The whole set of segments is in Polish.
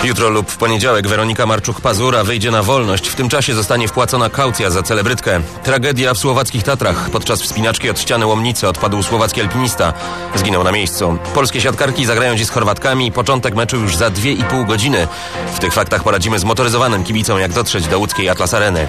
Jutro lub w poniedziałek Weronika Marczuk-Pazura wyjdzie na wolność. W tym czasie zostanie wpłacona kaucja za celebrytkę. Tragedia w słowackich Tatrach. Podczas wspinaczki od ściany Łomnicy odpadł słowacki alpinista. Zginął na miejscu. Polskie siatkarki zagrają dziś z Chorwatkami. Początek meczu już za 2,5 godziny. W tych faktach poradzimy zmotoryzowanym kibicom, jak dotrzeć do łódzkiej Atlas Areny.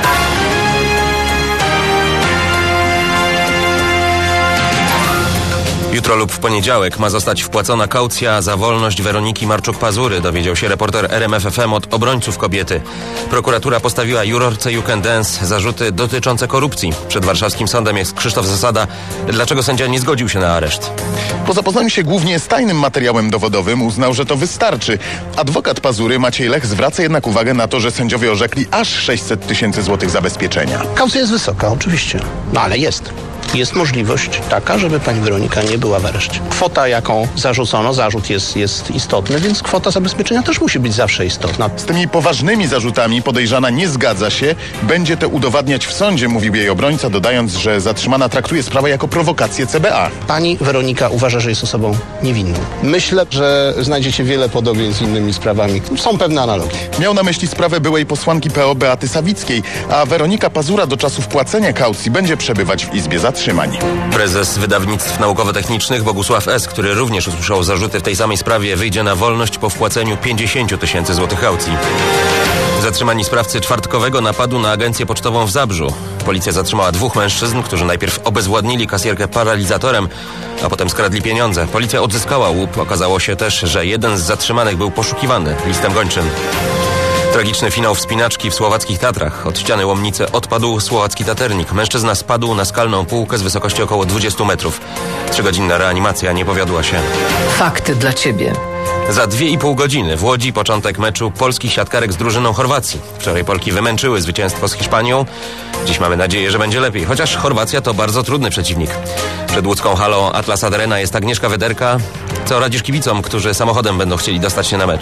Jutro lub w poniedziałek ma zostać wpłacona kaucja za wolność Weroniki Marczuk-Pazury, dowiedział się reporter RMF FM od obrońców kobiety. Prokuratura postawiła jurorce You Can Dance zarzuty dotyczące korupcji. Przed warszawskim sądem jest Krzysztof Zasada. Dlaczego sędzia nie zgodził się na areszt? Po zapoznaniu się głównie z tajnym materiałem dowodowym uznał, że to wystarczy. Adwokat Pazury Maciej Lech zwraca jednak uwagę na to, że sędziowie orzekli aż 600 000 złotych zabezpieczenia. Kaucja jest wysoka, oczywiście, no ale jest. Jest możliwość taka, żeby pani Weronika nie była w areszcie. Kwota, jaką zarzucono, zarzut jest istotny, więc kwota zabezpieczenia też musi być zawsze istotna. Z tymi poważnymi zarzutami podejrzana nie zgadza się. Będzie to udowadniać w sądzie, mówił jej obrońca, dodając, że zatrzymana traktuje sprawę jako prowokację CBA. Pani Weronika uważa, że jest osobą niewinną. Myślę, że znajdziecie wiele podobieństw z innymi sprawami. Są pewne analogie. Miał na myśli sprawę byłej posłanki PO Beaty Sawickiej, a Weronika Pazura do czasu wpłacenia kaucji będzie przebywać w Izbie Zatrzymań. Prezes Wydawnictw Naukowo-Technicznych Bogusław S., który również usłyszał zarzuty w tej samej sprawie, wyjdzie na wolność po wpłaceniu 50 000 złotych kaucji. Zatrzymani sprawcy czwartkowego napadu na agencję pocztową w Zabrzu. Policja zatrzymała 2 mężczyzn, którzy najpierw obezwładnili kasjerkę paralizatorem, a potem skradli pieniądze. Policja odzyskała łup. Okazało się też, że jeden z zatrzymanych był poszukiwany listem gończym. Tragiczny finał wspinaczki w słowackich Tatrach. Od ściany Łomnicy odpadł słowacki taternik. Mężczyzna spadł na skalną półkę z wysokości około 20 metrów. 3-godzinna reanimacja nie powiodła się. Fakty dla Ciebie. Za 2,5 godziny w Łodzi początek meczu polskich siatkarek z drużyną Chorwacji. Wczoraj Polki wymęczyły zwycięstwo z Hiszpanią. Dziś mamy nadzieję, że będzie lepiej. Chociaż Chorwacja to bardzo trudny przeciwnik. Przed łódzką halą Atlas Arena jest Agnieszka Wyderka. Co radzisz kibicom, którzy samochodem będą chcieli dostać się na mecz?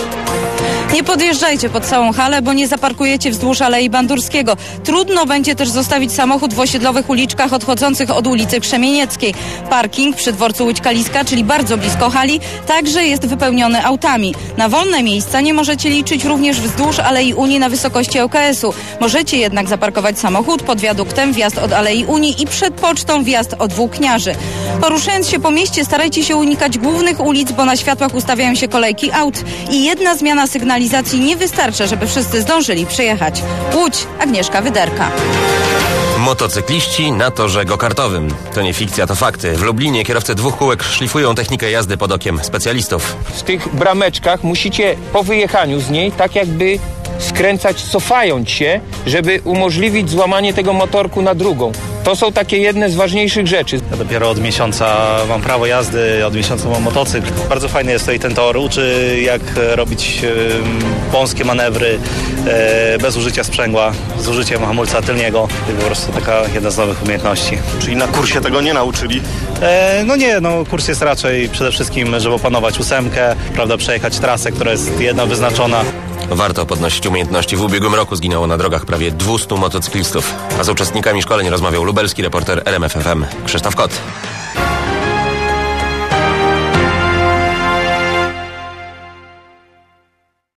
Nie podjeżdżajcie pod całą halę, bo nie zaparkujecie wzdłuż Alei Bandurskiego. Trudno będzie też zostawić samochód w osiedlowych uliczkach odchodzących od ulicy Krzemienieckiej. Parking przy dworcu Łódź-Kaliska, czyli bardzo blisko hali, także jest wypełniony autami. Na wolne miejsca nie możecie liczyć również wzdłuż Alei Unii na wysokości ŁKS-u. Możecie jednak zaparkować samochód pod wiaduktem, wjazd od Alei Unii i przed pocztą wjazd od Włókniarzy. Poruszając się po mieście, starajcie się unikać głównych ulic, bo na światłach ustawiają się kolejki aut i jedna zmiana sygnalizacji nie wystarcza, żeby wszyscy zdążyli przejechać. Łódź, Agnieszka Wyderka. Motocykliści na torze go-kartowym. To nie fikcja, to fakty. W Lublinie kierowcy 2 kółek szlifują technikę jazdy pod okiem specjalistów. W tych brameczkach musicie po wyjechaniu z niej tak jakby skręcać, cofając się, żeby umożliwić złamanie tego motorku na drugą. To są takie jedne z ważniejszych rzeczy. Ja dopiero od miesiąca mam prawo jazdy, od miesiąca mam motocykl. Bardzo fajny jest tutaj ten tor, uczy jak robić wąskie manewry bez użycia sprzęgła, z użyciem hamulca tylniego. Po prostu taka jedna z nowych umiejętności. Czyli na kursie tego nie nauczyli? Kurs jest raczej przede wszystkim, żeby opanować 8, prawda, przejechać trasę, która jest jedna wyznaczona. Warto podnosić umiejętności. W ubiegłym roku zginęło na drogach prawie 200 motocyklistów. A z uczestnikami szkoleń rozmawiał lubelski reporter RMF FM Krzysztof Kot.